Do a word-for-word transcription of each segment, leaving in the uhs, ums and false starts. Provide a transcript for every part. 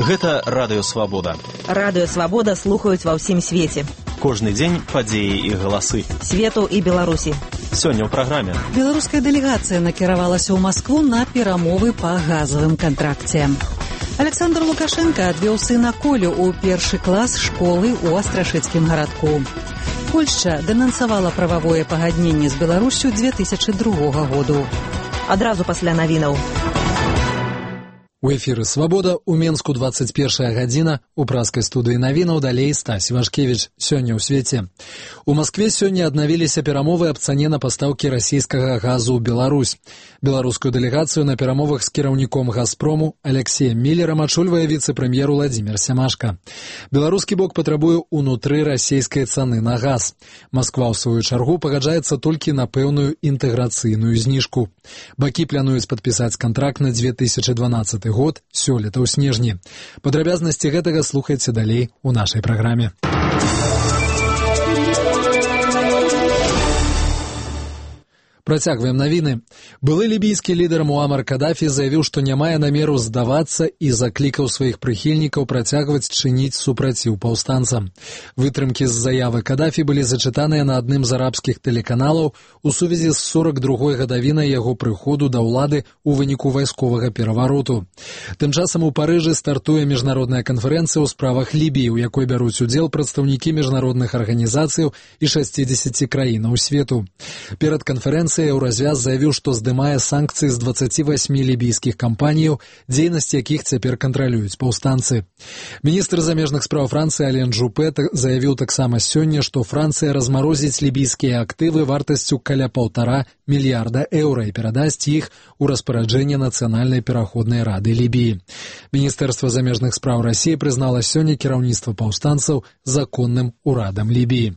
Гэта радыё Свабода. Радыё Свабода слухаюць ва ўсім свеце. Кожны дзень падзеі і галасы. Свету і Беларусі. Сёння ў праграме. Беларуская дэлегацыя накіравалася ў Маскву на перамовы па газавым кантракце. Александр Лукашенко адвёў сына Колю ў першы клас школы ў Астрашыцкім гарадку. Польшча дэнансавала прававое пагадненне з Беларуссю две тысячы другога году. Адразу пасля навінаў. У эфіры «Свабода» у Менску двадцать першая гадзіна, у праскай студыі навінаў далей Стась Вашкевіч. Сёння ў свеце. У Маскве сёння аднавіліся перамовы аб цане на пастаўкі расійскага газу ў Беларусь. Беларускую дэлегацыю на перамовах з кіраўніком «Газпрому» Алексеем Міллерам ачольвае віцэ-прэм'ер Уладзімір Сямашка. Беларускі бок патрабуе ўнутры расійскай цаны на газ. Масква, ў сваю чаргу, пагаджаецца толькі на пэўную інтэграцыйную зніжку. Бакі плануюць падпісаць кантракт на две тысячы дванаццаты год, сёлета ў снежні. Падрабязнасці гэтага слухайце далей у нашай праграме. Працягваем навіны. Былы лібійскі лідар Муамар Кадафі заявіў, што не мае намеру здавацца і заклікаў сваіх прыхільнікаў працягваць чыніць супраціў паўстанцам. Вытрымкі з заявы Кадафі былі зачытаныя на адным з арабскіх тэлеканалаў у сувязі з сорак другой гадавінай яго прыходу да ўлады ў выніку вайсковага перавароту. Тым часам у Парыжы стартуе міжнародная канферэнцыя ў справах Лібіі, у якой бяруць удзел прадстаўнікі міжнародных арганізацыяў і шасцідзесяці краінаў свету. Перад канферэнцыяй Еўразвяз заявіў, што здымае санкцыі з дваццаці васьмі лібійскіх кампаніяў, дзейнасць якіх цяпер кантралююць паўстанцы. Міністр замежных спраў Францыі Ален Жупе заявіў таксама сёння, што Францыя размарозіць лібійскія актывы вартасцю каля паўтара мільярда еўра і перадасць іх у распараджэнне Нацыянальнай пераходнай рады Лібіі. Міністэрства замежных спраў Расіі прызнала сёння кіраўніцтва паўстанцаў законным урадам Лібіі.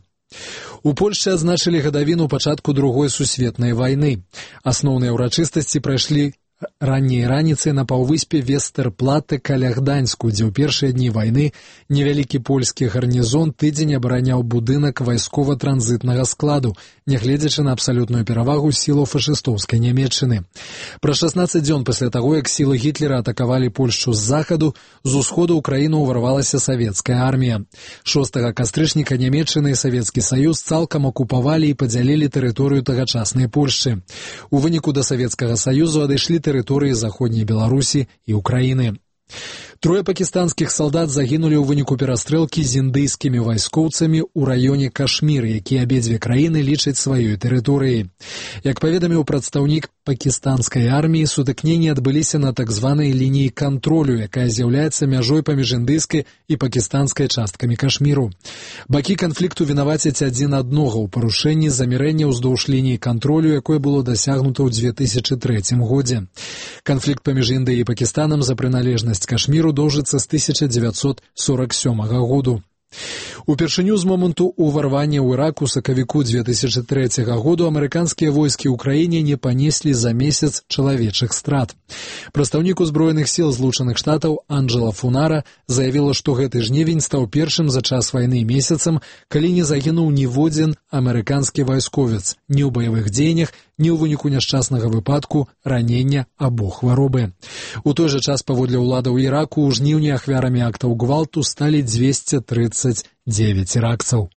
У Польшчы адзначылі гадавіну пачатку другой сусветнай вайны. Асноўныя ўрачыстасці прайшлі ранняй раніцай на паўвыспе Вестэрплаты каля Гданьску, дзе ў першыя дні вайны невялікі польскі гарнізон тыдзень абараняў будынак вайскова-транзітнага складу, нягледзячы на абсалютную перавагу сілаў фашыстоўскай Нямецчыны. Праз шаснаццаць дзён пасля таго, як сілы Гітлера атакавалі Польшчу з захаду, з усходу ў краіну ўварвалася савецкая армія. шостага кастрычніка Нямецчына і Савецкі Саюз цалкам акупавалі і падзялілі тэрыторыю тагачаснай Польшчы. У выніку да Савецкага Саюзу адышлі тэрыторыі заходняй Беларусі і Украіны. Трое пакістанскіх салдат загінулі ў выніку перастрэлкі з індыйскімі вайскоўцамі ў раёне Кашмір, які абедзве краіны лічаць сваёй тэрыторыяй. Як паведаміў прадстаўнік пакістанскай арміі, сутыкненні адбыліся на так званай лініі кантролю, якая з'яўляецца мяжой паміж індыйскай і пакістанскай часткамі Кашміру. Бакі канфлікту вінавацяць адзін аднаго ў парушэнні замірэння ўздоўж лініі кантролю, якое было дасягнута ў две тысячы трэцім годзе. Канфлікт паміж Індыяй і Пакістанам за прыналежнасць Кашміру доўжыцца з тысяча дзевяцьсот сорак сёмага году. Упершыню з моманту ўварвання ў Ірак у сакавіку две тысячы трэцяга году амерыканскія войскі ў краіне не панеслі за месяц чалавечых страт. Прадстаўнік узброеных сіл Злучаных Штатаў Анджела Фунара заявіла, што гэты жнівень стаў першым за час вайны месяцам, калі не загінуў ніводзін амерыканскі вайсковец ні ў баявых дзеяннях, ні ў выніку няшчаснага выпадку, ранення або хваробы. У той жа час паводле ўладаў Іраку ў жніўні ахвярамі актаў гвалту сталі дзвесце трыццаць дзевяць іракцаў.